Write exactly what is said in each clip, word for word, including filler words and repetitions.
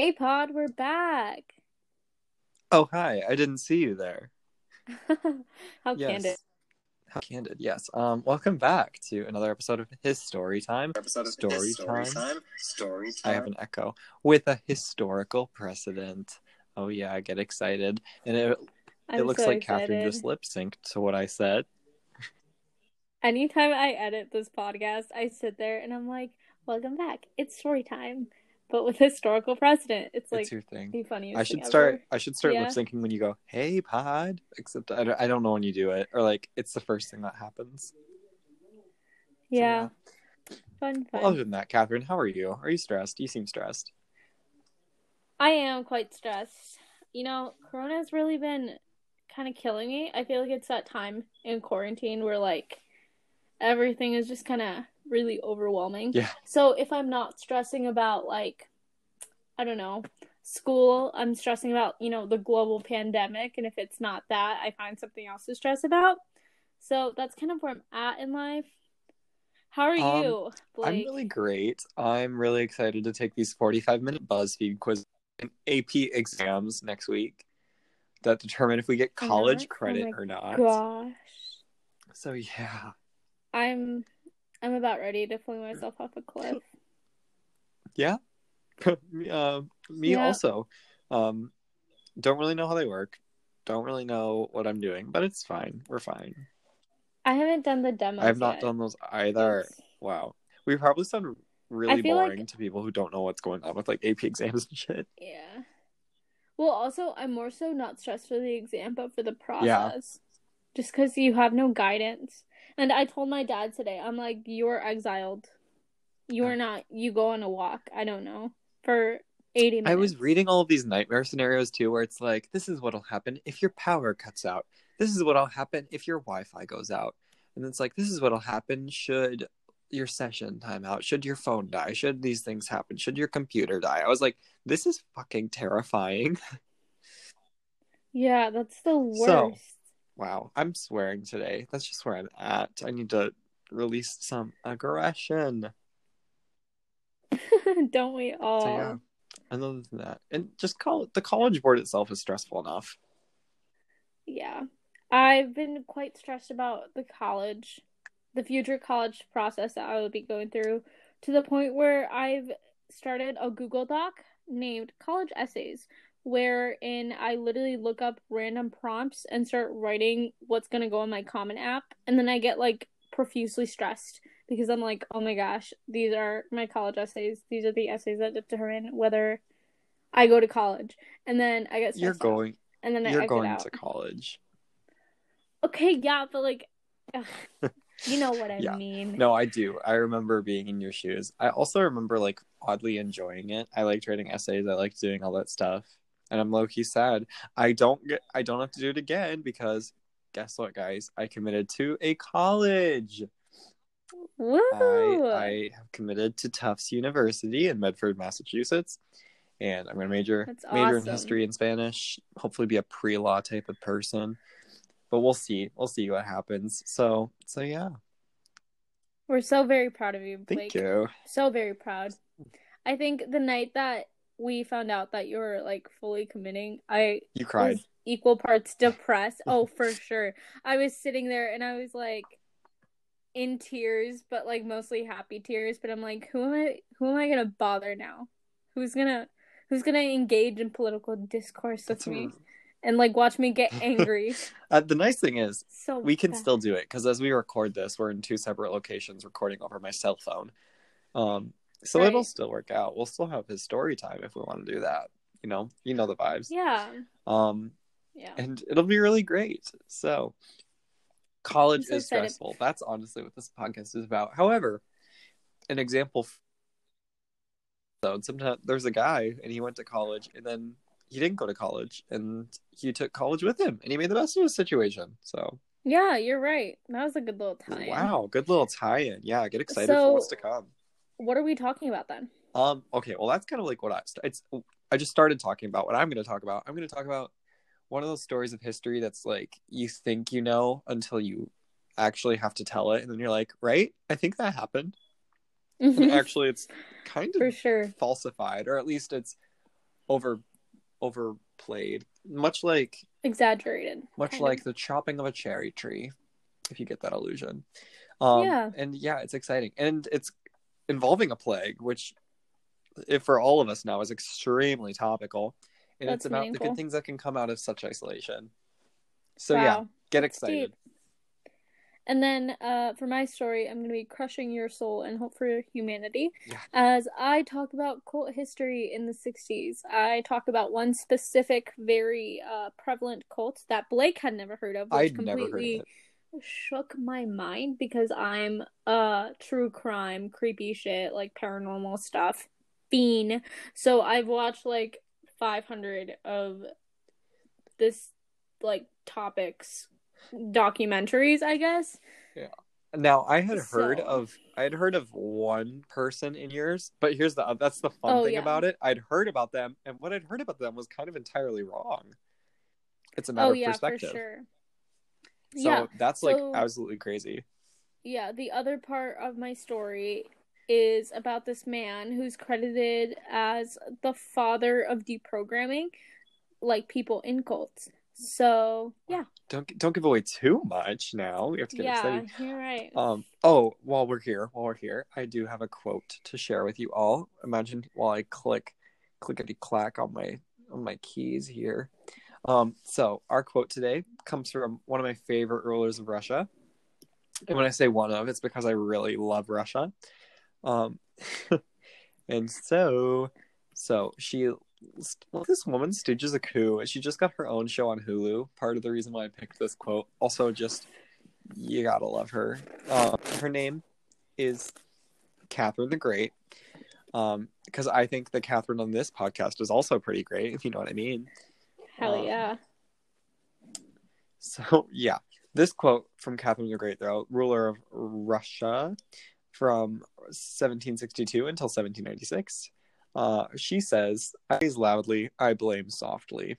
Hey Pod, we're back. Oh, hi. I didn't see you there. How Yes. candid. How candid, yes. Um, welcome back to another episode of His Story Time. Episode of Story His Story Time. Time. Story I Time. have an echo with a historical precedent. Oh yeah, I get excited. And it I'm it looks so like excited. Catherine just lip synced to what I said. Anytime I edit this podcast, I sit there and I'm like, welcome back. It's story time. But with historical precedent, it's like It's your thing. the funniest I should thing start ever. I should start Yeah. lip syncing when you go, "Hey Pod," except I don't, I don't know when you do it, or like it's the first thing that happens. Yeah. So, yeah. Fun, fun. Well, other than that, Catherine, how are you? Are you stressed? You seem stressed. I am quite stressed. You know, Corona has really been kind of killing me. I feel like it's that time in quarantine where like everything is just kind of really overwhelming. Yeah. So if I'm not stressing about like, I don't know, school, I'm stressing about, you know, the global pandemic. And if it's not that, I find something else to stress about. So that's kind of where I'm at in life. How are Um, you, Blake? I'm really great. I'm really excited to take these forty-five minute BuzzFeed quiz and A P exams next week that determine if we get college credit oh or not. Gosh. So yeah. I'm I'm about ready to fling myself off a cliff. Yeah. uh, me Yeah. also. Um, don't really know how they work. Don't really know what I'm doing, but it's fine. We're fine. I haven't done the demos I have not yet. done those either. It's- Wow. We probably sound really I feel boring like- to people who don't know what's going on with like A P exams and shit. Yeah. Well, also, I'm more so not stressed for the exam, but for the process. Yeah. Just because you have no guidance. And I told my dad today, I'm like, you're exiled. You are not, you go on a walk, I don't know, for eighty minutes. I was reading all of these nightmare scenarios too, where it's like, this is what'll happen if your power cuts out. This is what'll happen if your Wi-Fi goes out. And it's like, this is what'll happen should your session time out, should your phone die, should these things happen, should your computer die. I was like, this is fucking terrifying. Yeah, that's the worst. So, wow, I'm swearing today. That's just where I'm at. I need to release some aggression. Don't we all? So yeah, and other than that, and just call it, the college board itself is stressful enough. Yeah. I've been quite stressed about the college, the future college process that I will be going through, to the point where I've started a Google Doc named College Essays, wherein I literally look up random prompts and start writing what's going to go in my Common App, and then I get like profusely stressed because I'm like, oh my gosh, these are my college essays. These are the essays that determine whether I go to college. And then I get stressed You're going, out, and then I you're exit going out. to college. Okay, yeah, but like, ugh, you know what I Yeah. mean. No, I do. I remember being in your shoes. I also remember like oddly enjoying it. I liked writing essays. I liked doing all that stuff. And I'm low-key sad. I don't get. I don't have to do it again because guess what, guys? I committed to a college. Woo! I I have committed to Tufts University in Medford, Massachusetts, and I'm going to major That's major in awesome. history and Spanish. Hopefully, be a pre-law type of person. But we'll see. We'll see what happens. So, so yeah. We're so very proud of you, Blake. Thank you. So very proud. I think the night that we found out that you were like fully committing, I You cried. was equal parts depressed. Oh, for sure. I was sitting there and I was like in tears, but like mostly happy tears. But I'm like, who am I? Who am I gonna bother now? Who's gonna Who's gonna engage in political discourse with That's me? a- And like watch me get angry. Uh, the nice thing is, So we can bad. still do it because as we record this, we're in two separate locations recording over my cell phone. Um, so Right. it'll still work out. We'll still have his story time if we want to do that. You know, you know the vibes. Yeah. Um, Yeah. and it'll be really great. So, college I'm so is excited. stressful. That's honestly what this podcast is about. However, an example. So sometimes there's a guy and he went to college and then he didn't go to college and he took college with him and he made the best of his situation. So Yeah, you're right. That was a good little tie-in. wow, good little tie-in. Yeah, get excited So- for what's to come. What are we talking about then? Um, okay, well that's kind of like what I it's I just started talking about what I'm going to talk about. I'm going to talk about one of those stories of history that's like you think you know until you actually have to tell it, and then you're like, right? I think that happened. And actually, it's kind For of sure. falsified, or at least it's over overplayed, much like exaggerated, much kind like of. the chopping of a cherry tree, if you get that illusion. Um, Yeah. And yeah, it's exciting. And it's involving a plague, which, if for all of us now, is extremely topical. And That's it's about meaningful. the good things that can come out of such isolation. So wow. yeah, get That's excited. Deep. And then uh, for my story, I'm going to be crushing your soul and hope for humanity. Yeah. As I talk about cult history in the sixties, I talk about one specific, very uh, prevalent cult that Blake had never heard of, which I'd completely never heard of it. shook my mind because I'm a true crime, creepy shit, like paranormal stuff fiend. So I've watched like five hundred of this, like, topics documentaries, I guess. Yeah. Now I had heard So- of I had heard of one person in yours, but here's the that's the fun Oh, thing yeah. about it. I'd heard about them, and what I'd heard about them was kind of entirely wrong. It's a matter Oh of yeah, for perspective. sure. So Yeah, that's like so- absolutely crazy. Yeah, the other part of my story is about this man who's credited as the father of deprogramming, like, people in cults. So yeah, Don't don't give away too much now. We have to get yeah, excited. you're right. Um. Oh, while we're here, while we're here, I do have a quote to share with you all. Imagine while I click, clickety clack on my on my keys here. Um. So our quote today comes from one of my favorite rulers of Russia, and when I say one of, it's because I really love Russia. Um. and so, so she. Well, this woman stages a coup, and she just got her own show on Hulu. Part of the reason why I picked this quote. Also, just you gotta love her. Um, her name is Catherine the Great. Um, because I think the Catherine on this podcast is also pretty great, if you know what I mean. Hell um, yeah. So yeah, this quote from Catherine the Great, though, ruler of Russia from seventeen sixty-two until seventeen ninety-six. Uh, she says, "I praise loudly, I blame softly."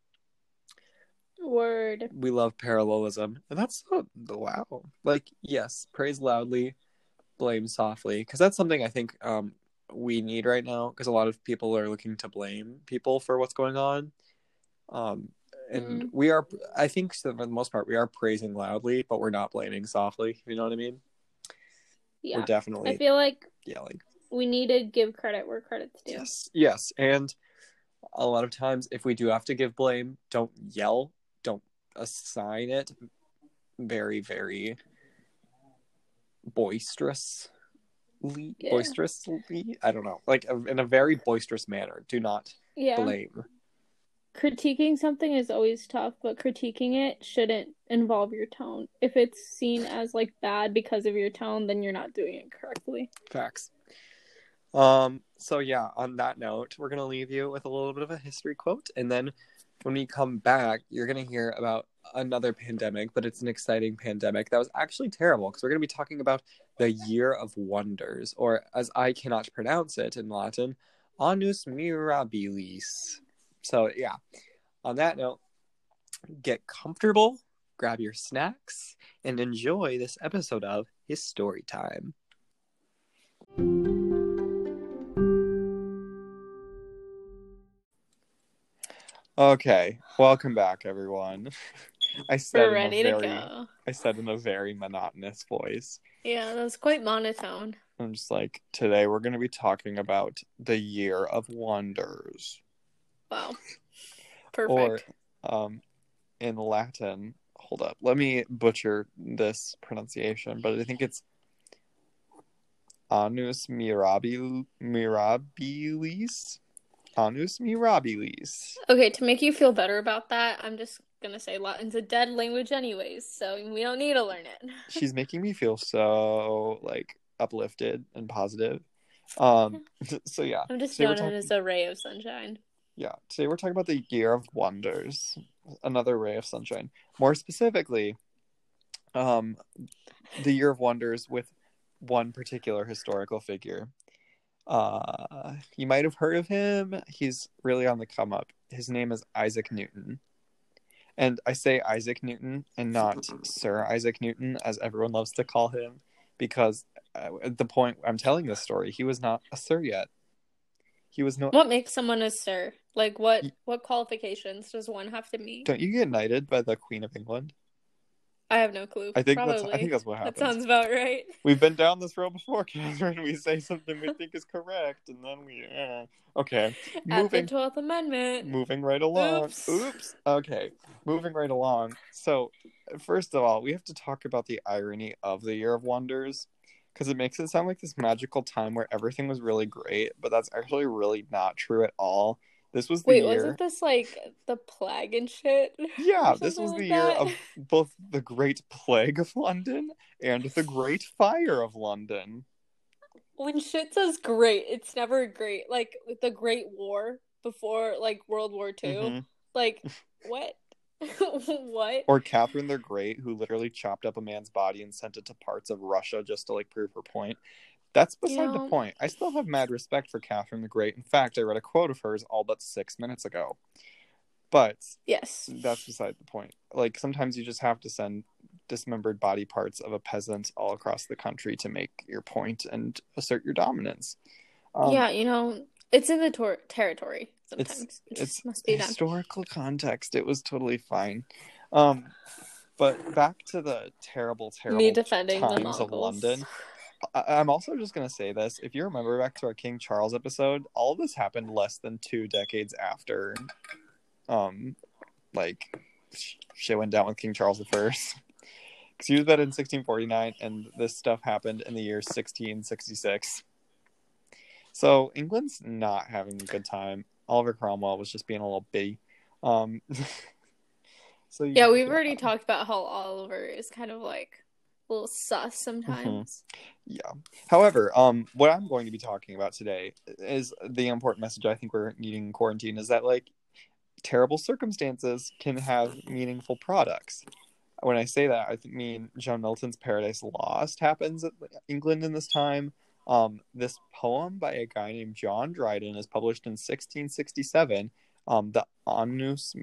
Word. We love parallelism, and that's oh, wow. Like, yes, praise loudly, blame softly, because that's something I think um we need right now. Because a lot of people are looking to blame people for what's going on, um, and Mm. we are. I think for the most part, we are praising loudly, but we're not blaming softly. If you know what I mean? Yeah. We're definitely I feel like yelling. we need to give credit where credit's due. Yes, yes, and a lot of times, if we do have to give blame, don't yell, don't assign it very, very boisterously, Yeah. boisterously. I don't know, like in a very boisterous manner. Do not Yeah. blame. Critiquing something is always tough, but critiquing it shouldn't involve your tone. If it's seen as, like, bad because of your tone, then you're not doing it correctly. Facts. Um. So yeah, on that note, we're gonna leave you with a little bit of a history quote, and then when we come back, you're gonna hear about another pandemic, but it's an exciting pandemic that was actually terrible, because we're gonna be talking about the Year of Wonders, or as I cannot pronounce it in Latin, Annus Mirabilis. So yeah, on that note, get comfortable, grab your snacks, and enjoy this episode of His Story Time. Okay, welcome back, everyone. I said We're ready in a to very, go. I said in a very monotonous voice. Yeah, that's quite monotone. I'm just like, today we're going to be talking about the Year of Wonders. Wow. Perfect. Or, um, in Latin, hold up, let me butcher this pronunciation, but I think it's Annus Mirabil- Mirabilis. Annus Mirabilis. Okay, to make you feel better about that, I'm just gonna say Latin's a dead language anyways, so we don't need to learn it. She's making me feel so, like, uplifted and positive. Um, so yeah. I'm just Today we're known talking- as a ray of sunshine. Yeah, today we're talking about the Year of Wonders, another ray of sunshine. More specifically, um, the Year of Wonders with one particular historical figure. Uh, you might have heard of him. He's really on the come up. His name is Isaac Newton. And I say Isaac Newton and not Sir Isaac Newton, as everyone loves to call him, because uh, at the point I'm telling this story, he was not a sir yet. He was no. What makes someone a sir? Like what what qualifications does one have to meet? Don't you get knighted by the Queen of England? I have no clue. I think Probably. that's I think that's what happens. That sounds about right. We've been down this road before, Catherine. We say something we think is correct, and then we eh. Okay. At Moving, the twelfth Amendment. Moving right along. Oops. Oops. Okay. Moving right along. So, first of all, we have to talk about the irony of the Year of Wonders, because it makes it sound like this magical time where everything was really great, but that's actually really not true at all. This was the Wait, year... wasn't this like the plague and shit? Yeah, this was like the that? year of both the Great Plague of London and the Great Fire of London. When shit says great, it's never great. Like the Great War before like World War Two. Mm-hmm. Like, what? What? Or Catherine the Great, who literally chopped up a man's body and sent it to parts of Russia just to like prove her point. That's beside you know, the point. I still have mad respect for Catherine the Great. In fact, I read a quote of hers all but six minutes ago. But yes, that's beside the point. Like, sometimes you just have to send dismembered body parts of a peasant all across the country to make your point and assert your dominance. Um, yeah, you know, it's in the tor- territory sometimes. It's, it it's must be historical done. Context. It was totally fine. Um, but back to the terrible, terrible Me defending times the of London. I'm also just going to say this. If you remember back to our King Charles episode, all of this happened less than two decades after, um, like, shit went down with King Charles the First. Because he was dead in sixteen forty-nine, and this stuff happened in the year sixteen sixty-six. So, England's not having a good time. Oliver Cromwell was just being a little bitty. Um, so Yeah, we've yeah. already talked about how Oliver is kind of, like, a little sus sometimes. Mm-hmm. Yeah. However, um, what I'm going to be talking about today is the important message I think we're needing in quarantine is that, like, terrible circumstances can have meaningful products. When I say that, I mean John Milton's Paradise Lost happens in England in this time. Um, this poem by a guy named John Dryden is published in sixteen sixty-seven. Um, the Annus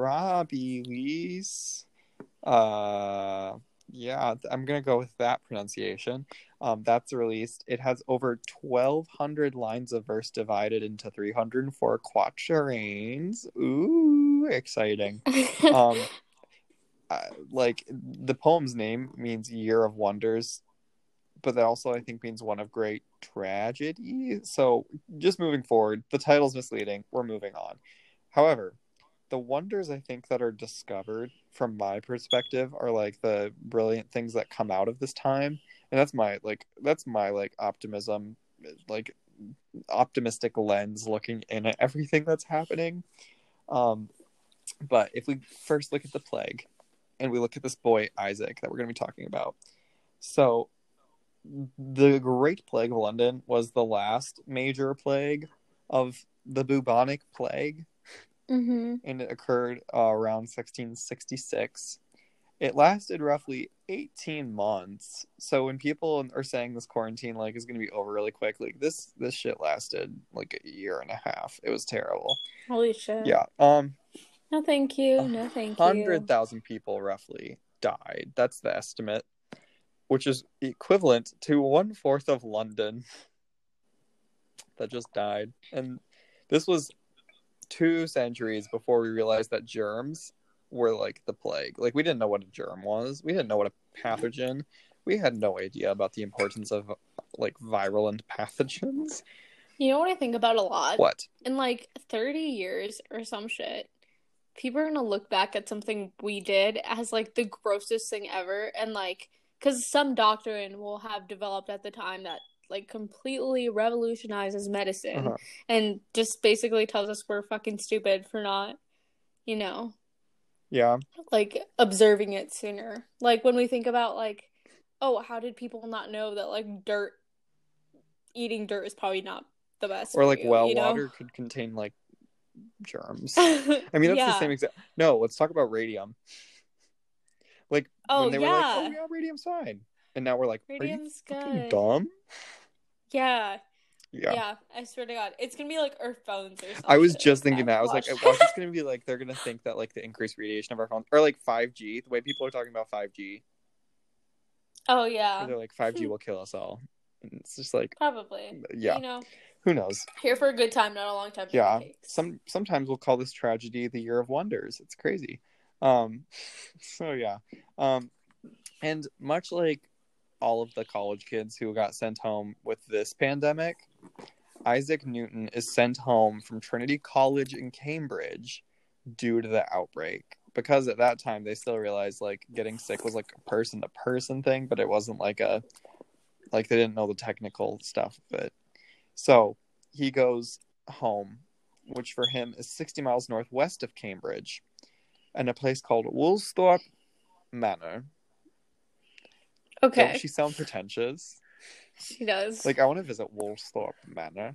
Mirabilis. Uh... Yeah, I'm going to go with that pronunciation. Um, that's released. It has over twelve hundred lines of verse divided into three hundred four quatrains. Ooh, exciting. um, uh, like, the poem's name means Year of Wonders, but that also, I think, means one of great tragedy. So, just moving forward, the title's misleading. We're moving on. However, the wonders I think that are discovered from my perspective are like the brilliant things that come out of this time. And that's my like that's my like optimism, like optimistic lens looking in at everything that's happening. Um, but if we first look at the plague and we look at this boy Isaac that we're going to be talking about. So the Great Plague of London was the last major plague of the bubonic plague. Mm-hmm. And it occurred uh, around sixteen sixty-six. It lasted roughly eighteen months. So when people are saying this quarantine like is going to be over really quick, like this this shit lasted like a year and a half. It was terrible. Holy shit. Yeah. Um. No, thank you. No, thank you. one hundred thousand people roughly died. That's the estimate, which is equivalent to one fourth of London that just died. And this was two centuries before we realized that germs were like the plague. Like, we didn't know what a germ was. We didn't know what a pathogen. We had no idea about the importance of like virulent pathogens. You know what I think about a lot? What? In like thirty years or some shit, people are gonna look back at something we did as like the grossest thing ever, and like, because some doctrine will have developed at the time that like completely revolutionizes medicine uh-huh. and just basically tells us we're fucking stupid for not, you know, yeah, like observing it sooner. Like when we think about like, oh, how did people not know that like dirt, eating dirt is probably not the best, or like you, well you know? Water could contain like germs. I mean, that's yeah. the same exact. No, let's talk about radium. Like oh, when they yeah. were like, oh yeah, radium's fine, and now we're like, radium's are you fucking good. dumb? Yeah. Yeah. Yeah, I swear to God. It's gonna be like our phones or something. I was just like thinking that. that. I was like, watch, it's gonna be like, they're gonna think that like the increased radiation of our phones, or like five G, the way people are talking about five G. Oh, yeah. They're like, five G will kill us all. And it's just like... Probably. Yeah. You know. Who knows? Here for a good time, not a long time. Yeah. Some sometimes we'll call this tragedy the year of wonders. It's crazy. Um, so yeah. Um, and much like all of the college kids who got sent home with this pandemic, Isaac Newton is sent home from Trinity College in Cambridge due to the outbreak. Because at that time they still realized like getting sick was like a person to person thing, but it wasn't like a like they didn't know the technical stuff of it. So he goes home, which for him is sixty miles northwest of Cambridge, and a place called Woolsthorpe Manor. Okay. Don't she sound pretentious? She does. Like, I want to visit Woolsthorpe Manor.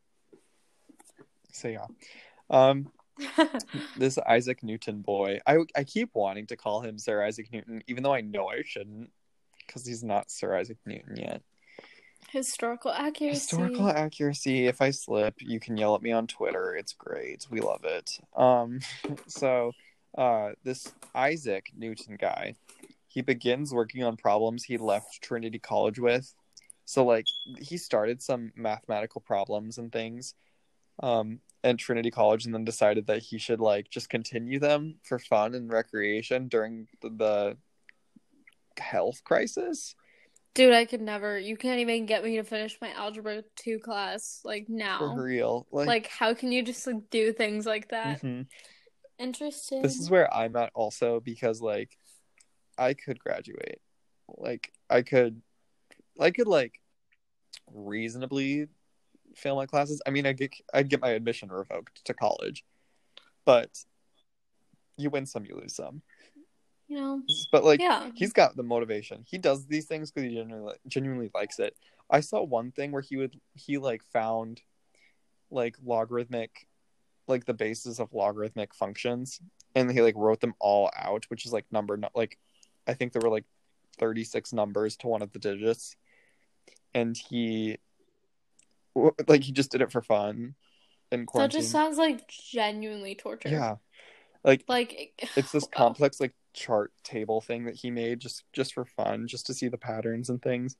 So yeah. Um this Isaac Newton boy, I I keep wanting to call him Sir Isaac Newton, even though I know I shouldn't, because he's not Sir Isaac Newton yet. Historical accuracy. Historical accuracy. If I slip, you can yell at me on Twitter. It's great. We love it. Um, so, uh, this Isaac Newton guy, he begins working on problems he left Trinity College with. So, like, he started some mathematical problems and things, um, at Trinity College, and then decided that he should like just continue them for fun and recreation during the, the health crisis. Dude, I could never. You can't even get me to finish my algebra two class like now. For real, like, like how can you just like do things like that? Mm-hmm. Interesting. This is where I'm at also, because like I could graduate, like I could, I could like reasonably fail my classes. I mean, I get I'd get my admission revoked to college, but you win some, you lose some. You know, but like, yeah. He's got the motivation. He does these things because he genuinely, genuinely likes it. I saw one thing where he would he like found like logarithmic, like the basis of logarithmic functions, and he like wrote them all out, which is like number like I think there were like thirty-six numbers to one of the digits, and he like he just did it for fun in quarantine. That just sounds like genuinely torture. Yeah, like like it's this complex like chart table thing that he made just just for fun, just to see the patterns and things.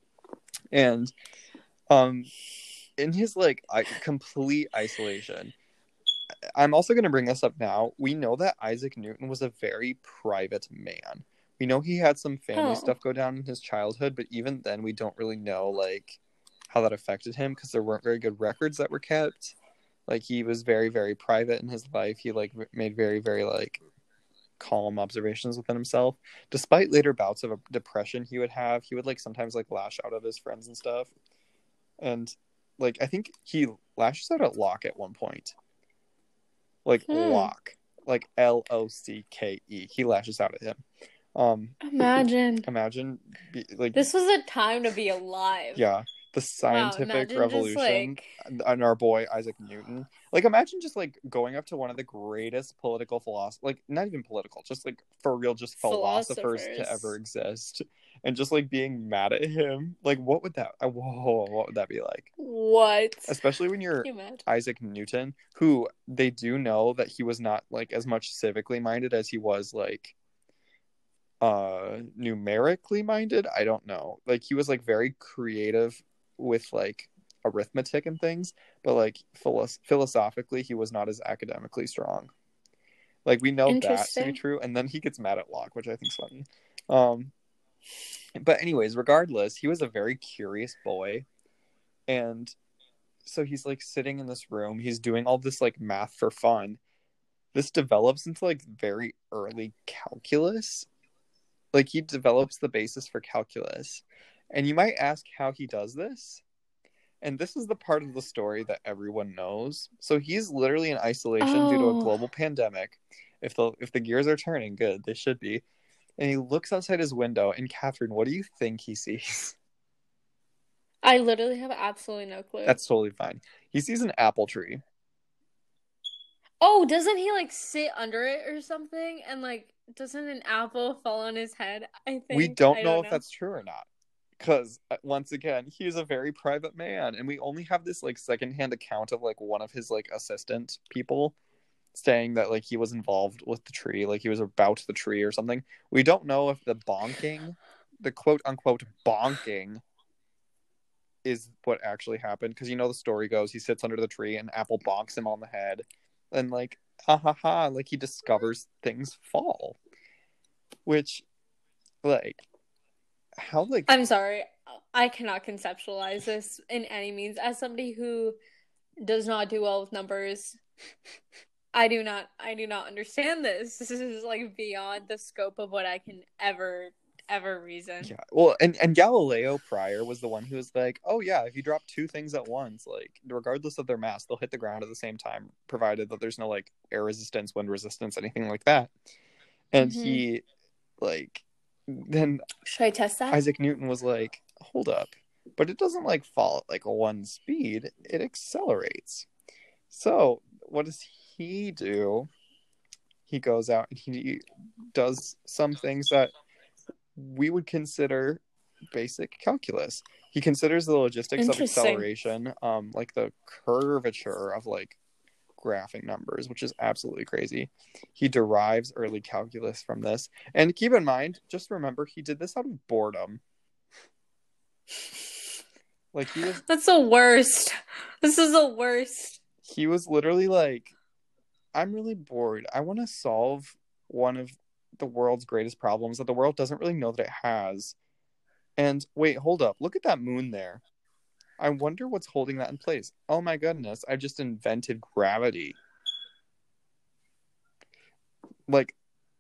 And um in his like I, complete isolation, I'm also going to bring this up now. We know that Isaac Newton was a very private man. We know he had some family oh. stuff go down in his childhood, but even then we don't really know like how that affected him, because there weren't very good records that were kept. Like, he was very, very private in his life. He like made very, very like calm observations within himself. Despite later bouts of a depression he would have, he would like sometimes like lash out at his friends and stuff. And like I think he lashes out at Locke at one point. Like hmm. Locke, like L O C K E. He lashes out at him. Um, imagine, imagine, be, like this was a time to be alive. Yeah. The scientific wow, revolution like... and our boy Isaac Newton. Like, imagine just like going up to one of the greatest political philosophers, like not even political, just like for real, just philosophers, philosophers to ever exist, and just like being mad at him. Like, what would that? Whoa, what would that be like? What? Especially when you're you Isaac Newton, who they do know that he was not like as much civically minded as he was like uh numerically minded. I don't know. Like, he was like very creative with like arithmetic and things, but like philo- philosophically he was not as academically strong. Like, we know that to be true. And then he gets mad at Locke, which I think is funny. Um but anyways, regardless, he was a very curious boy, and so he's like sitting in this room, he's doing all this like math for fun. This develops into like very early calculus. Like, he develops the basis for calculus. And you might ask how he does this. And this is the part of the story that everyone knows. So he's literally in isolation oh. due to a global pandemic. If the if the gears are turning, good, they should be. And he looks outside his window, and Catherine, what do you think he sees? I literally have absolutely no clue. That's totally fine. He sees an apple tree. Oh, doesn't he like sit under it or something? And like, doesn't an apple fall on his head? I think we don't I know don't if know. that's true or not, because once again, he is a very private man, and we only have this like secondhand account of like one of his like assistant people saying that like he was involved with the tree, like he was about the tree or something. We don't know if the bonking, the quote unquote bonking, is what actually happened. Because you know the story goes, he sits under the tree and Apple bonks him on the head. And like, ha ha ha, like he discovers things fall. Which, like, how, like... I'm sorry. I cannot conceptualize this in any means. As somebody who does not do well with numbers, I do not I do not understand this. This is like beyond the scope of what I can ever ever reason. Yeah. Well, and, and Galileo prior was the one who was like, oh yeah, if you drop two things at once, like regardless of their mass, they'll hit the ground at the same time, provided that there's no like air resistance, wind resistance, anything like that. And mm-hmm. he like then should I test that? Isaac Newton was like, hold up, but it doesn't like fall at like one speed, it accelerates. So what does he do? He goes out and he does some things that we would consider basic calculus. He considers the logistics of acceleration, um, like the curvature of like graphing numbers, which is absolutely crazy. He derives early calculus from this. And keep in mind, just remember, he did this out of boredom. Like he was... That's the worst. This is the worst. He was literally like, I'm really bored. I want to solve one of the world's greatest problems that the world doesn't really know that it has. And wait, hold up. Look at that moon there. I wonder what's holding that in place. Oh my goodness, I just invented gravity. Like,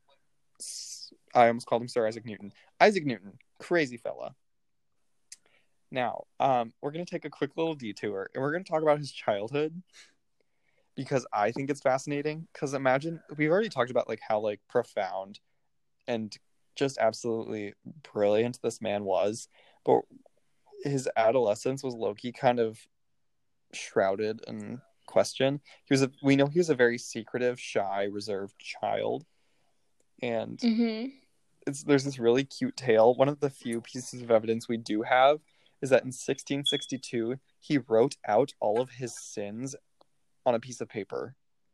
I almost called him Sir Isaac Newton. Isaac Newton, crazy fella. Now, um, we're going to take a quick little detour, and we're going to talk about his childhood, because I think it's fascinating. Because imagine, we've already talked about like how like profound and just absolutely brilliant this man was, but his adolescence was low-key kind of shrouded in question. He was a, we know he was a very secretive, shy, reserved child, and mm-hmm. it's there's this really cute tale. One of the few pieces of evidence we do have is that in sixteen sixty-two he wrote out all of his sins on a piece of paper.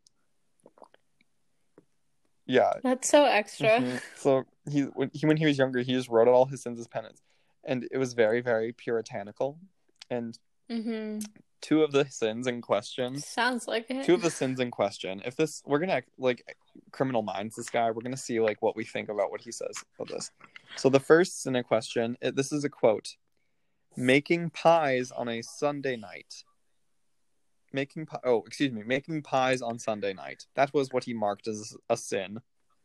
Yeah, that's so extra. Mm-hmm. So he when, he when he was younger, he just wrote out all his sins as penance, and it was very, very puritanical. And mm-hmm. two of the sins in question sounds like it. Two of the sins in question. If this, we're gonna like Criminal Minds this guy. We're gonna see like what we think about what he says of this. So the first sin in question, it, this is a quote: "Making pies on a Sunday night." Making pi- oh, excuse me, making pies on Sunday night. That was what he marked as a sin.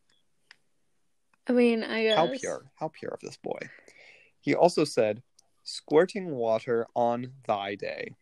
I mean, I guess. How pure, how pure of this boy. He also said, "Squirting water on thy day."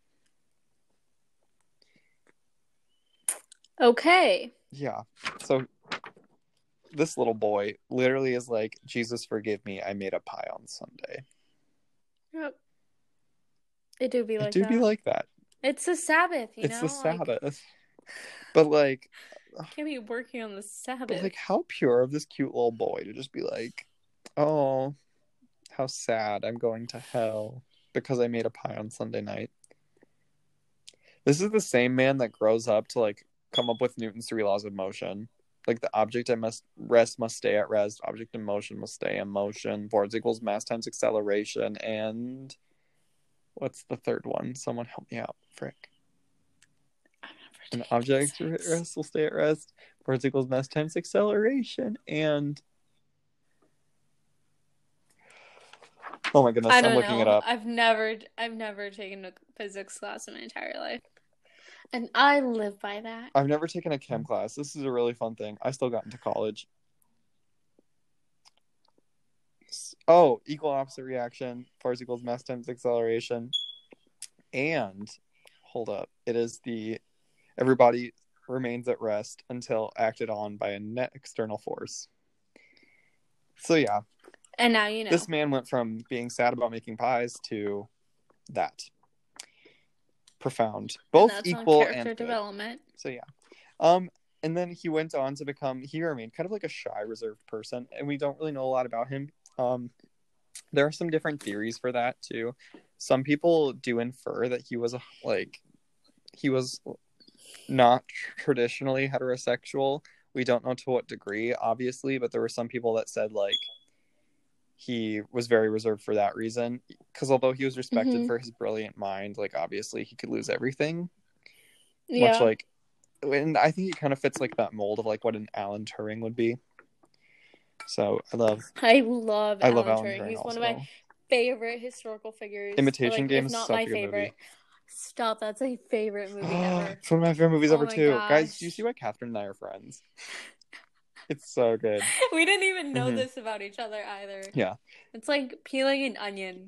Okay. Yeah. So this little boy literally is like, Jesus, forgive me, I made a pie on Sunday. Yep. It do be like that. It do that. be like that. It's the Sabbath, you it's know? It's the Sabbath. Like, but like... can't be working on the Sabbath. But like, how pure of this cute little boy to just be like, oh, how sad, I'm going to hell because I made a pie on Sunday night. This is the same man that grows up to like come up with Newton's three laws of motion. Like the object at must rest must stay at rest, object in motion must stay in motion, force equals mass times acceleration, and what's the third one? Someone help me out. Frick. An object at rest will stay at rest, force equals mass times acceleration, and oh my goodness, I don't I'm looking know. it up. I've never I've never taken a physics class in my entire life. And I live by that. I've never taken a chem class. This is a really fun thing. I still got into college. Oh, equal opposite reaction. Force equals mass times acceleration. And, hold up. It is the, everybody remains at rest until acted on by a net external force. So, yeah. And now you know. This man went from being sad about making pies to that. Profound, both equal and character development. So yeah, um, and then he went on to become. He remained kind of like a shy, reserved person, and we don't really know a lot about him. Um, there are some different theories for that too. Some people do infer that he was a, like, he was not traditionally heterosexual. We don't know to what degree, obviously, but there were some people that said like he was very reserved for that reason. because although he was respected Mhm. for his brilliant mind, like obviously he could lose everything. Yeah. Much like, and I think he kind of fits like that mold of like what an Alan Turing would be. So I love, I love I love Alan Alan Turing. Turing He's one of also. my favorite historical figures. Imitation Like, Game if is not such my a good movie. favorite. Stop, that's a favorite movie ever. It's one of my favorite movies Oh ever my too. Guys, gosh. do you see why Catherine and I are friends? It's so good. We didn't even know Mhm. this about each other either. Yeah. It's like peeling an onion.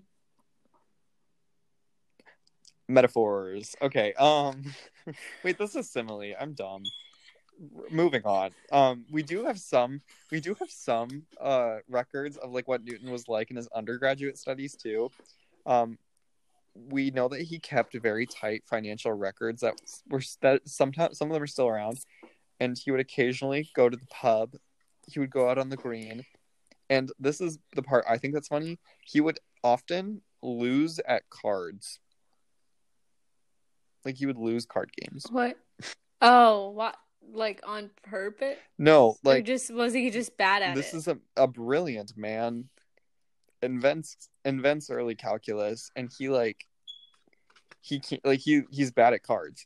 Metaphors. Okay. Um. Wait, this is simile. I'm dumb. R- Moving on. Um. We do have some. We do have some uh records of like what Newton was like in his undergraduate studies too. Um. We know that he kept very tight financial records that were that sometimes some of them are still around, and he would occasionally go to the pub. He would go out on the green, and this is the part I think that's funny. He would often lose at cards. Like he would lose card games. What? Oh, what? Like on purpose? No, Or like just was he just bad at this it? is a, a brilliant man. Invents invents early calculus, and he like he can't like he he's bad at cards.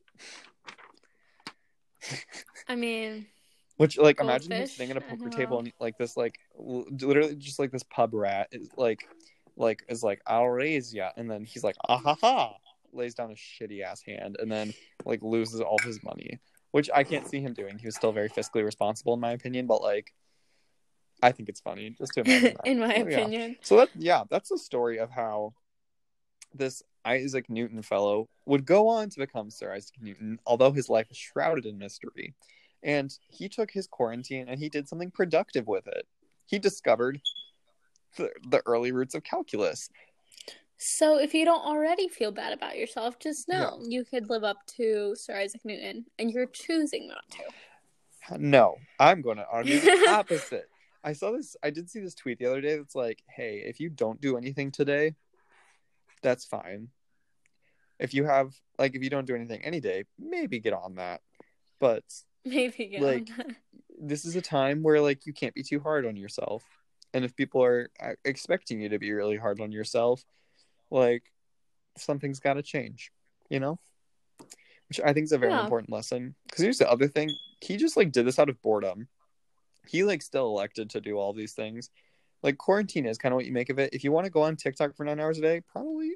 I mean, Which like imagine him goldfish. sitting at a I poker don't table know. and like this like l- literally just like this pub rat is like like is like I'll raise ya, and then he's like ah ha ha, lays down a shitty ass hand, and then like loses all of his money, which I can't see him doing. He was still very fiscally responsible in my opinion, but like I think it's funny just to imagine that. In my So, yeah. opinion. So that yeah, that's the story of how this Isaac Newton fellow would go on to become Sir Isaac Newton, although his life is shrouded in mystery. And he took his quarantine and he did something productive with it. He discovered the, the early roots of calculus. So if you don't already feel bad about yourself, just know Yeah. you could live up to Sir Isaac Newton, and you're choosing not to. No, I'm going to argue the opposite. I saw this, I did see this tweet the other day that's like, hey, if you don't do anything today, that's fine. If you have, like, if you don't do anything any day, maybe get on that. But, Maybe get like, on that. this is a time where, like, you can't be too hard on yourself. And if people are uh, expecting you to be really hard on yourself, like, something's got to change, you know? Which I think is a very Yeah. important lesson. Because here's the other thing. He just, like, did this out of boredom. He, like, still elected to do all these things. Like, quarantine is kind of what you make of it. If you want to go on TikTok for nine hours a day, probably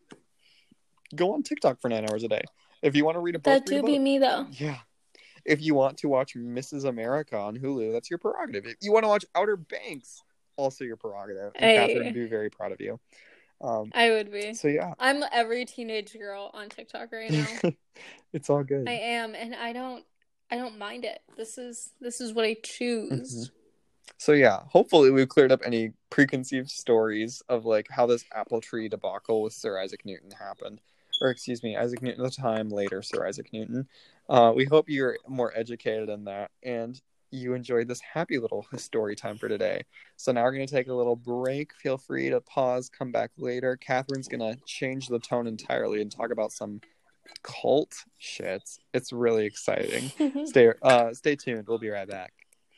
go on TikTok for nine hours a day. If you want to read a book, That read a do be book. me, though. Yeah. If you want to watch Missus America on Hulu, that's your prerogative. If you want to watch Outer Banks, also your prerogative. And Hey. Catherine would be very proud of you. Um, I would be. so, yeah. I'm every teenage girl on TikTok right now. It's all good. I am, and I don't I don't mind it. This is this is what I choose. Mm-hmm. So yeah, hopefully we've cleared up any preconceived stories of like how this apple tree debacle with Sir Isaac Newton happened. Or excuse me, Isaac Newton at the time, later Sir Isaac Newton. Uh, we hope you're more educated in that and you enjoyed this happy little story time for today. So now we're going to take a little break. Feel free to pause, come back later. Catherine's going to change the tone entirely and talk about some cult shit. It's really exciting. stay uh, stay tuned. We'll be right back.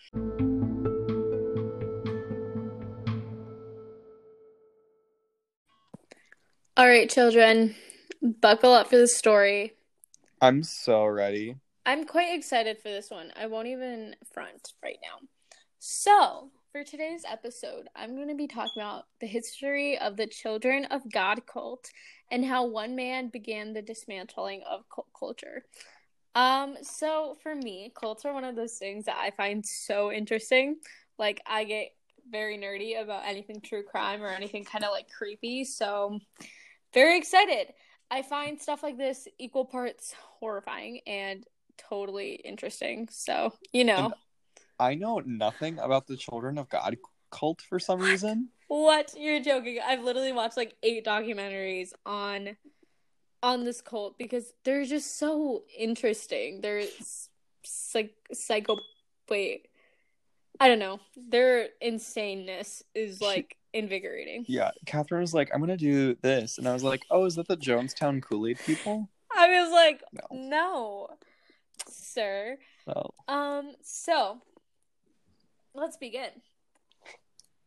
All right, children, buckle up for the story. I'm so ready. I'm quite excited for this one. I won't even front right now. So, for today's episode, I'm going to be talking about the history of the Children of God cult and how one man began the dismantling of cult culture. Um, so for me, cults are one of those things that I find so interesting. Like, I get very nerdy about anything true crime or anything kind of like creepy, so very excited. I find stuff like this equal parts horrifying and totally interesting. So, you know. And I know nothing about the Children of God cult for some reason. What? You're joking. I've literally watched like eight documentaries on on this cult because they're just so interesting. They're psych psycho wait. I don't know. Their insaneness is like invigorating. Yeah, Catherine was like, I'm gonna do this, and I was like, oh, is that the Jonestown Kool-Aid people? I was like, no, no, sir. Oh. Um, so let's begin.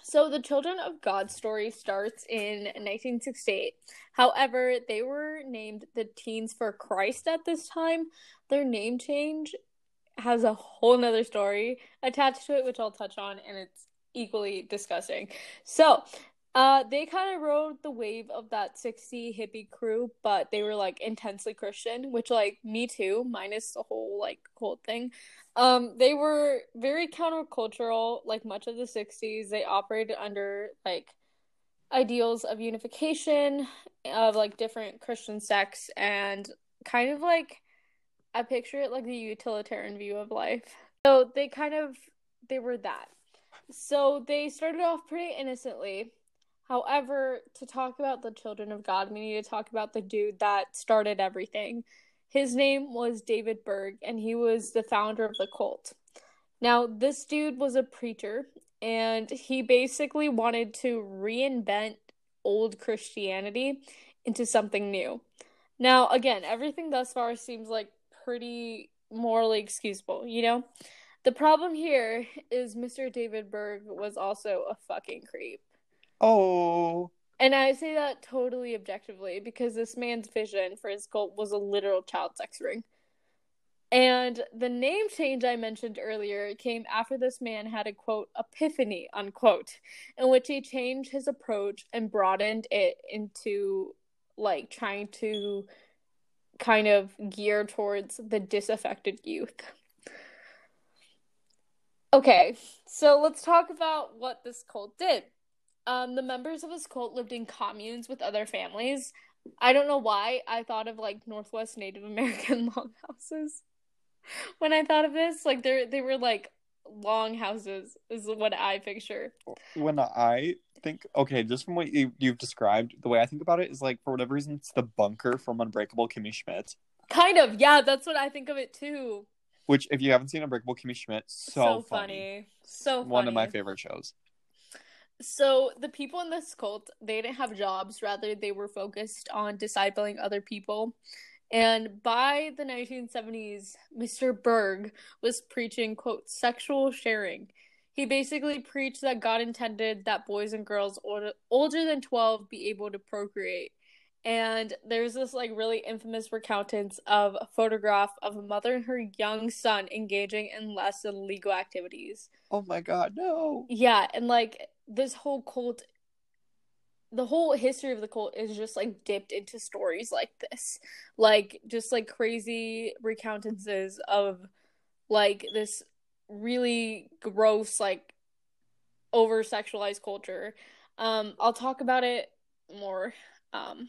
So the Children of God story starts in nineteen sixty-eight. However, they were named the Teens for Christ at this time. Their name change has a whole nother story attached to it, which I'll touch on, and it's equally disgusting. So, uh, they kind of rode the wave of that sixty hippie crew, but they were, like, intensely Christian, which, like, me too, minus the whole, like, cult thing. Um, they were very countercultural, like, much of the sixties. They operated under, like, ideals of unification, of, like, different Christian sects, and kind of, like, I picture it like the utilitarian view of life. So they kind of, they were that. So they started off pretty innocently. However, to talk about the Children of God, we need to talk about the dude that started everything. His name was David Berg, and he was the founder of the cult. Now, this dude was a preacher, and he basically wanted to reinvent old Christianity into something new. Now, again, everything thus far seems like pretty morally excusable, you know? The problem here is Mister David Berg was also a fucking creep. Oh. And I say that totally objectively because this man's vision for his cult was a literal child sex ring. And the name change I mentioned earlier came after this man had a, quote, epiphany, unquote, in which he changed his approach and broadened it into, like, trying to kind of gear towards the disaffected youth. Okay, so let's talk about what this cult did. Um, the members of this cult lived in communes with other families. I don't know why I thought of, like, Northwest Native American longhouses when I thought of this. Like, they they were, like, long houses is what I picture. When I think, okay, just from what you, you've described, the way I think about it is, like, for whatever reason, it's the bunker from Unbreakable Kimmy Schmidt. Kind of, yeah, that's what I think of it, too. Which, if you haven't seen Unbreakable Kimmy Schmidt, so, so funny. funny. So funny. One of my favorite shows. So, the people in this cult, they didn't have jobs. Rather, they were focused on discipling other people. And by the nineteen seventies, Mister Berg was preaching, quote, sexual sharing. He basically preached that God intended that boys and girls older, older than twelve be able to procreate. And there's this, like, really infamous recountance of a photograph of a mother and her young son engaging in less than legal activities. Oh my god, no! Yeah, and, like, this whole cult, the whole history of the cult is just, like, dipped into stories like this. Like, just, like, crazy recountances of, like, this really gross, like, over-sexualized culture. Um, I'll talk about it more um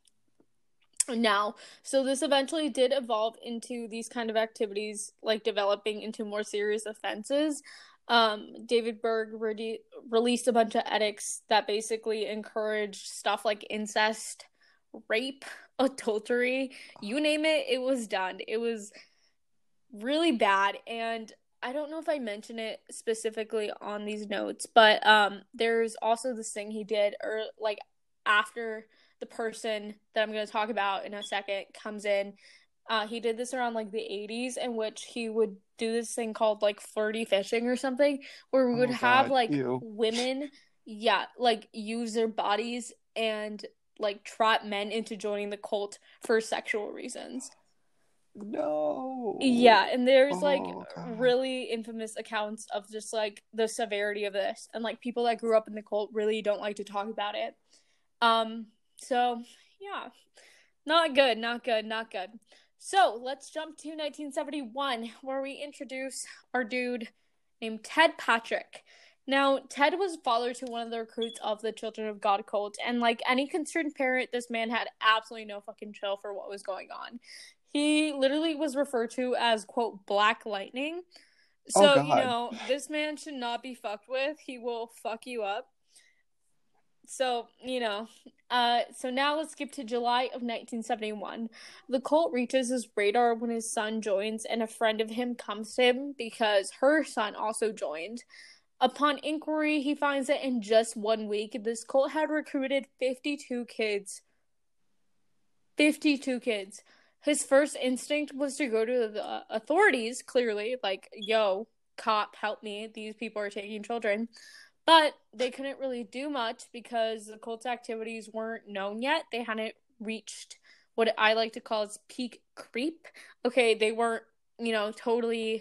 now. So this eventually did evolve into these kind of activities, like developing into more serious offenses. Um, David Berg re- released a bunch of edicts that basically encouraged stuff like incest, rape, adultery, you name it, it was done. It was really bad, and I don't know if I mentioned it specifically on these notes, but um, there's also this thing he did, or like after the person that I'm going to talk about in a second comes in, uh, he did this around like the eighties, in which he would do this thing called like flirty fishing or something, where we would oh, have like ew. women, yeah, like use their bodies and like trap men into joining the cult for sexual reasons. No. Yeah, and there's oh, like God. really infamous accounts of just like the severity of this, and like people that grew up in the cult really don't like to talk about it. Um, so yeah, not good, not good, not good. So let's jump to nineteen seventy-one, where we introduce our dude named Ted Patrick. Now, Ted was father to one of the recruits of the Children of God cult, and like any concerned parent, this man had absolutely no fucking chill for what was going on. He literally was referred to as, quote, Black Lightning. So, oh, you know, this man should not be fucked with. He will fuck you up. So, you know, uh, so now let's skip to July of nineteen seventy-one. The cult reaches his radar when his son joins, and a friend of him comes to him because her son also joined. Upon inquiry, he finds that in just one week, this cult had recruited fifty-two kids. fifty-two kids. His first instinct was to go to the authorities, clearly, like, yo, cop, help me, these people are taking children. But they couldn't really do much because the cult's activities weren't known yet. They hadn't reached what I like to call as peak creep. Okay, they weren't, you know, totally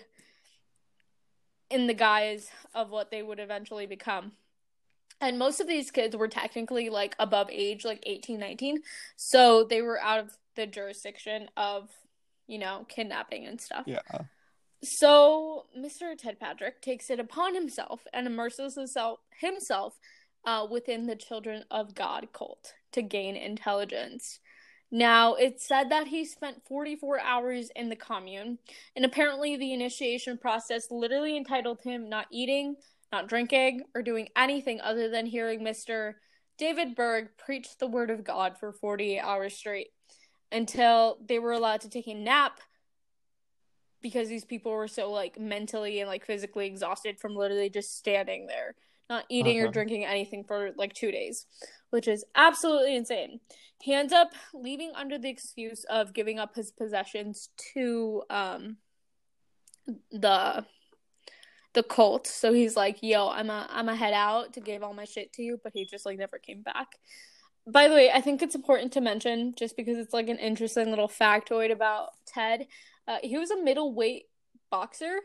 in the guise of what they would eventually become. And most of these kids were technically, like, above age, like eighteen, nineteen. So they were out of the jurisdiction of, you know, kidnapping and stuff. Yeah. So Mister Ted Patrick takes it upon himself and immerses himself, himself uh, within the Children of God cult to gain intelligence. Now, it's said that he spent forty-four hours in the commune, and apparently the initiation process literally entitled him not eating, not drinking, or doing anything other than hearing Mister David Berg preach the word of God for forty-eight hours straight, until they were allowed to take a nap, because these people were so, like, mentally and, like, physically exhausted from literally just standing there, not eating Uh-huh. or drinking anything for, like, two days, which is absolutely insane. He ends up leaving under the excuse of giving up his possessions to, um, the, the cult. So he's like, yo, I'm a, I'm a head out to give all my shit to you, but he just, like, never came back. By the way, I think it's important to mention, just because it's, like, an interesting little factoid about Ted, Uh, he was a middleweight boxer,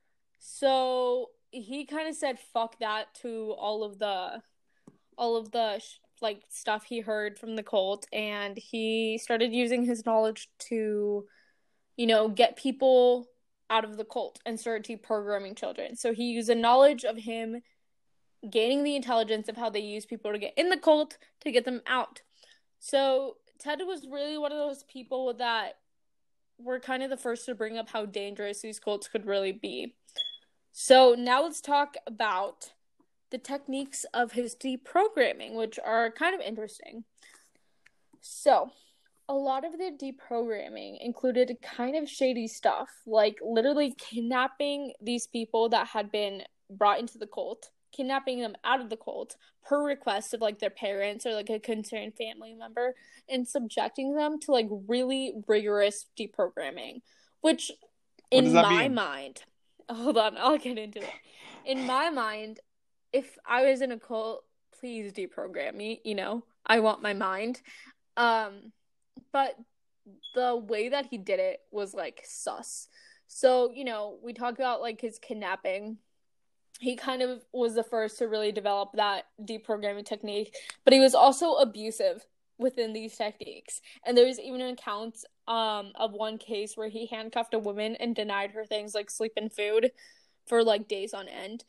so he kind of said fuck that to all of the, all of the like stuff he heard from the cult, and he started using his knowledge to, you know, get people out of the cult and started deprogramming children. So he used the knowledge of him gaining the intelligence of how they use people to get in the cult to get them out. So Ted was really one of those people that were kind of the first to bring up how dangerous these cults could really be. So now let's talk about the techniques of his deprogramming, which are kind of interesting. So, a lot of the deprogramming included kind of shady stuff, like literally kidnapping these people that had been brought into the cult, kidnapping them out of the cult per request of, like, their parents or, like, a concerned family member, and subjecting them to, like, really rigorous deprogramming, which in my mean? mind, hold on, I'll get into it. In my mind, if I was in a cult, please deprogram me, you know, I want my mind. Um, but the way that he did it was, like, sus. So, you know, we talk about, like, his kidnapping. He kind of was the first to really develop that deprogramming technique, but he was also abusive within these techniques. And there's even accounts um of one case where he handcuffed a woman and denied her things like sleep and food for, like, days on end.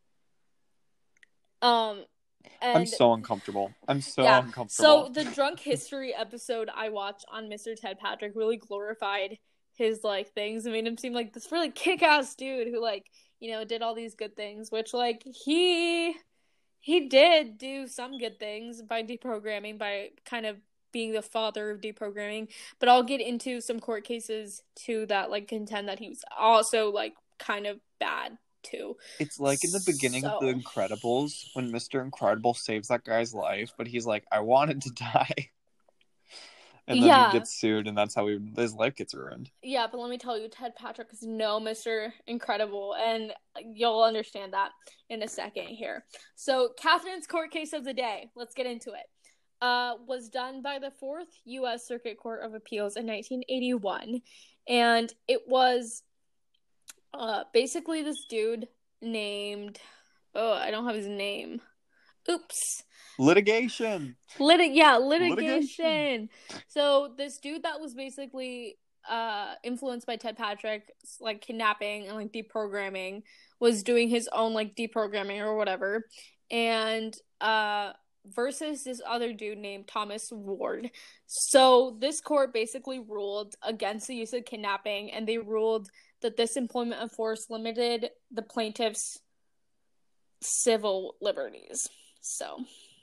Um and I'm so uncomfortable. I'm so yeah, uncomfortable. so the drunk history episode I watched on Mister Ted Patrick really glorified his, like, things. It made him seem like this really kick-ass dude who, like, you know, did all these good things, which, like, he he did do some good things by deprogramming, by kind of being the father of deprogramming. But I'll get into some court cases too that, like, contend that he was also, like, kind of bad too. It's like in the beginning So... of The Incredibles when Mister Incredible saves that guy's life, but he's like, I wanted to die. And then yeah. he gets sued, and that's how he, his life gets ruined. Yeah, but let me tell you, Ted Patrick is no Mister Incredible, and you'll understand that in a second here. So, Catherine's court case of the day, let's get into it, uh, was done by the Fourth U S Circuit Court of Appeals in nineteen eighty-one, and it was uh, basically this dude named, oh, I don't have his name. Oops. Litigation. Lit- yeah, litigation. litigation. So this dude that was basically uh, influenced by Ted Patrick's, like, kidnapping and, like, deprogramming was doing his own, like, deprogramming or whatever, and uh, versus this other dude named Thomas Ward. So this court basically ruled against the use of kidnapping, and they ruled that this employment of force limited the plaintiff's civil liberties. So,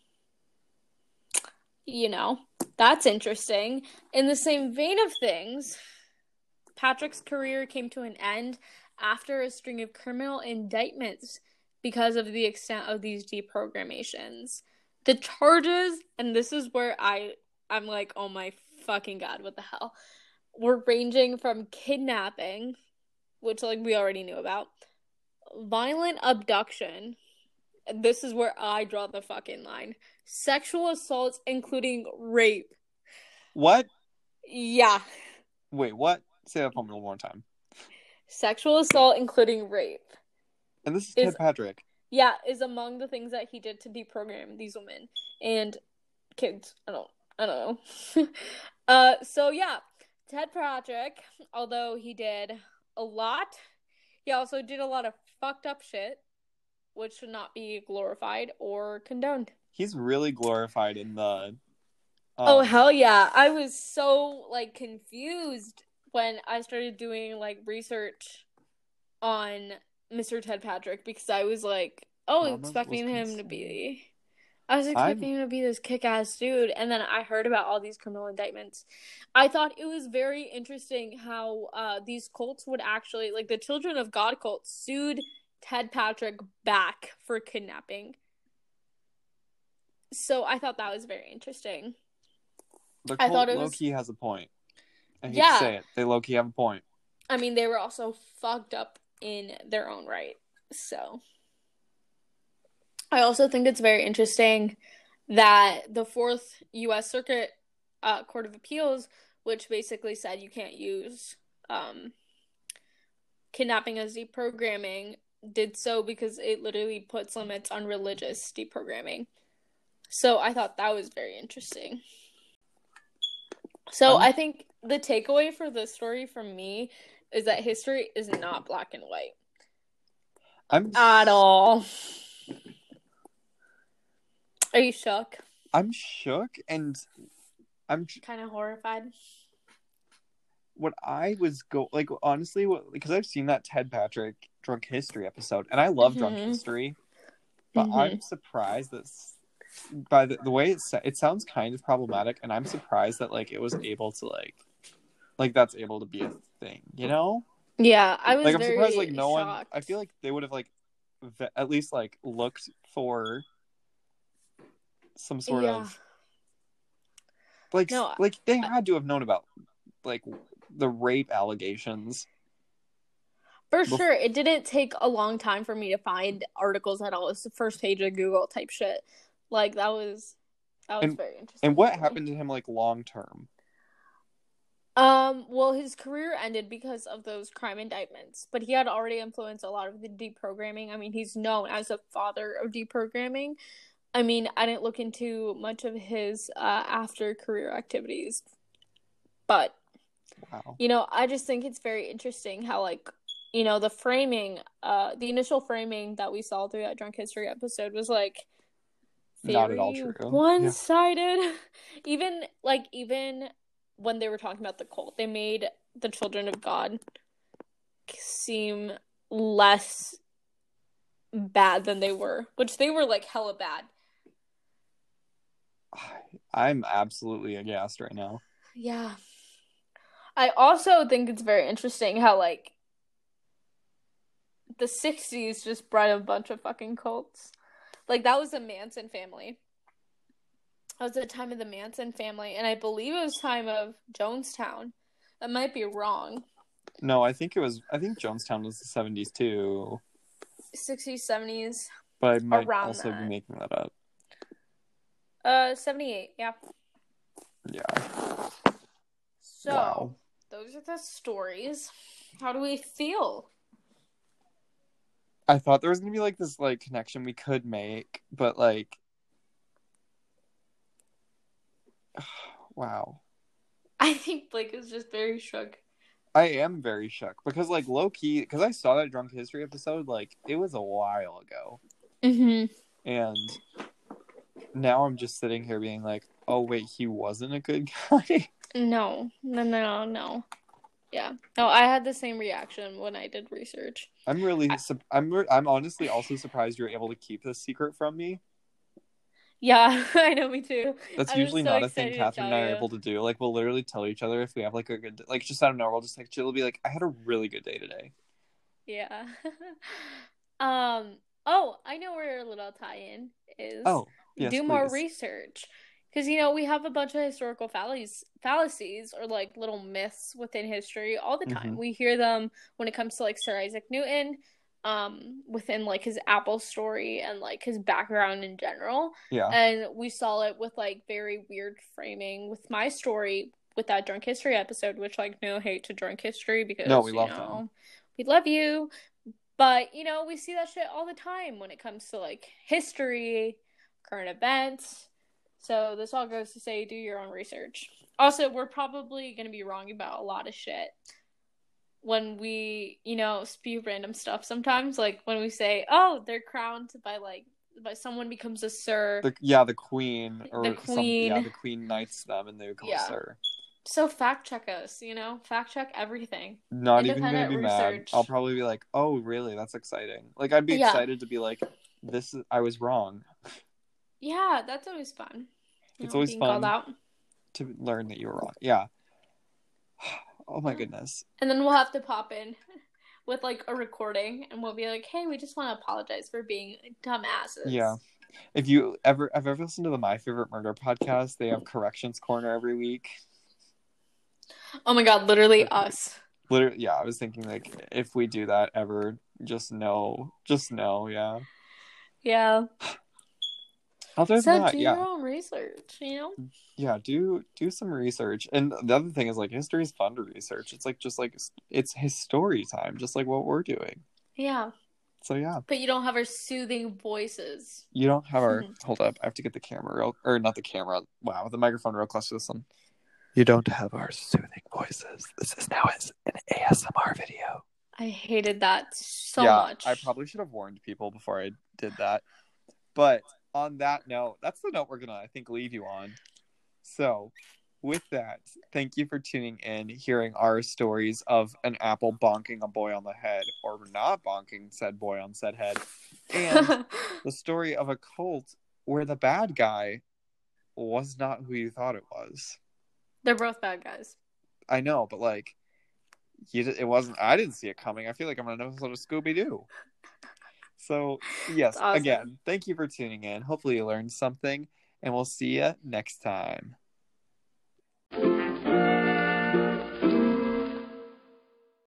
you know, that's interesting. In the same vein of things, Patrick's career came to an end after a string of criminal indictments because of the extent of these deprogrammations. The charges, and this is where I, I'm like, oh my fucking god, what the hell, were ranging from kidnapping, which, like, we already knew about, violent abduction, this is where I draw the fucking line. Sexual assaults, including rape. What? Yeah. Wait, what? Say that for me one more time. Sexual assault, including rape. And this is, is Ted Patrick. Yeah, is among the things that he did to deprogram these women and kids. I don't, I don't know. uh, so yeah, Ted Patrick, although he did a lot, he also did a lot of fucked up shit, which should not be glorified or condoned. He's really glorified in the. Um... Oh hell yeah! I was so like confused when I started doing like research on Mister Ted Patrick because I was like, oh, Mama expecting was him concerned. to be. I was expecting I'm... him to be this kick-ass dude, and then I heard about all these criminal indictments. I thought it was very interesting how uh, these cults would actually, like the Children of God cult, sued Ted Patrick back for kidnapping. So I thought that was very interesting. The cult I thought it low-key was... has a point. I hate yeah. to say it. They low-key have a point. I mean, they were also fucked up in their own right. So I also think it's very interesting that the Fourth U S Circuit uh, Court of Appeals, which basically said you can't use um, kidnapping as deprogramming, did so because it literally puts limits on religious deprogramming. So I thought that was very interesting. So I'm... I think the takeaway for this story from me is that history is not black and white. I'm at all. Are you shook? I'm shook and I'm kind of horrified. What I was go like honestly, what, because I've seen that Ted Patrick Drunk History episode, and I love mm-hmm. Drunk History, but mm-hmm. I'm surprised that by the, the way it's it sounds kind of problematic, and I'm surprised that like it was able to like like that's able to be a thing, you know? Yeah, I was like I'm very surprised like no shocked. one. I feel like they would have like v- at least like looked for some sort yeah. of like no, like they had to have known about like the rape allegations. For Bef- sure, it didn't take a long time for me to find articles at all. It's the first page of Google type shit. Like that was that was and, very interesting. And what happened to him like long term? Um, well, his career ended because of those crime indictments, but he had already influenced a lot of the deprogramming. I mean, he's known as a father of deprogramming. I mean, I didn't look into much of his uh, after career activities, but wow. you know, I just think it's very interesting how, like, you know, the framing, uh, the initial framing that we saw through that Drunk History episode was like very not at all true, one-sided. Yeah. even like even. when they were talking about the cult, they made the Children of God seem less bad than they were, which they were like hella bad. I'm absolutely aghast right now. Yeah. I also think it's very interesting how like the sixties just bred a bunch of fucking cults. Like that was the Manson family. That was the time of the Manson family, and I believe it was time of Jonestown. That might be wrong. No, I think it was. I think Jonestown was the seventies too. Sixties, seventies. But I might also that. be making that up. Uh, seventy-eight. Yeah. Yeah. So wow. Those are the stories. How do we feel? I thought there was gonna be like this like connection we could make, but like. Wow. I think Blake is just very shook. I am very shook because, like, low key, because I saw that Drunk History episode, like, it was a while ago. Mm-hmm. And now I'm just sitting here being like, oh, wait, he wasn't a good guy? No. No, no, no. Yeah. No, I had the same reaction when I did research. I'm really, I... su- I'm, re- I'm honestly also surprised you're able to keep this secret from me. Yeah, I know, me too. That's I usually so not a thing Catherine and I are you. able to do. Like, we'll literally tell each other if we have, like, a good... Like, just out of nowhere, we'll just, like, she'll be like, I had a really good day today. Yeah. um. Oh, I know where a little tie-in is. Oh, yes, Do please. more research. Because, you know, we have a bunch of historical fallacies, fallacies or, like, little myths within history all the time. Mm-hmm. We hear them when it comes to, like, Sir Isaac Newton. um within like his Apple story and like his background in general. Yeah. And we saw it with like very weird framing with my story with that Drunk History episode, which like no hate to Drunk History because No, we you love know them. we love you. But you know, we see that shit all the time when it comes to like history, current events. So this all goes to say do your own research. Also, we're probably gonna be wrong about a lot of shit when we, you know, spew random stuff sometimes, like when we say, oh, they're crowned by like by someone becomes a sir. The, yeah, the queen or The some yeah, queen. the queen knights them and they become a Yeah. sir. So fact check us, you know? Fact check everything. Not even gonna Independent be mad. research. I'll probably be like, oh really? That's exciting. Like I'd be Yeah. excited to be like, this is I was wrong. Yeah, that's always fun. You It's know, always being fun called out. to learn that you were wrong. Yeah. Oh my Yeah. goodness. And then we'll have to pop in with like a recording and we'll be like, hey, we just want to apologize for being dumbasses. Yeah. If you ever have ever listened to the My Favorite Murder podcast, they have Corrections Corner every week. Oh my god, literally us. Literally, yeah, I was thinking like if we do that ever, just know, just know, yeah. Yeah. Other so than that, do yeah. your own research, you know? Yeah, do do some research. And the other thing is like history is fun to research. It's like just like it's his story time, just like what we're doing. Yeah. So yeah. But you don't have our soothing voices. You don't have our hold up, I have to get the camera real or not the camera. Wow, the microphone real close to this one. You don't have our soothing voices. This is now an A S M R video. I hated that so yeah, much. I probably should have warned people before I did that. But on that note, that's the note we're gonna, I think, leave you on. So, with that, thank you for tuning in, hearing our stories of an apple bonking a boy on the head, or not bonking said boy on said head, and the story of a cult where the bad guy was not who you thought it was. They're both bad guys. I know, but like, you, it wasn't. I didn't see it coming. I feel like I'm on an episode of Scooby Doo. So, yes, Awesome. Again, thank you for tuning in. Hopefully you learned something, and we'll see you next time.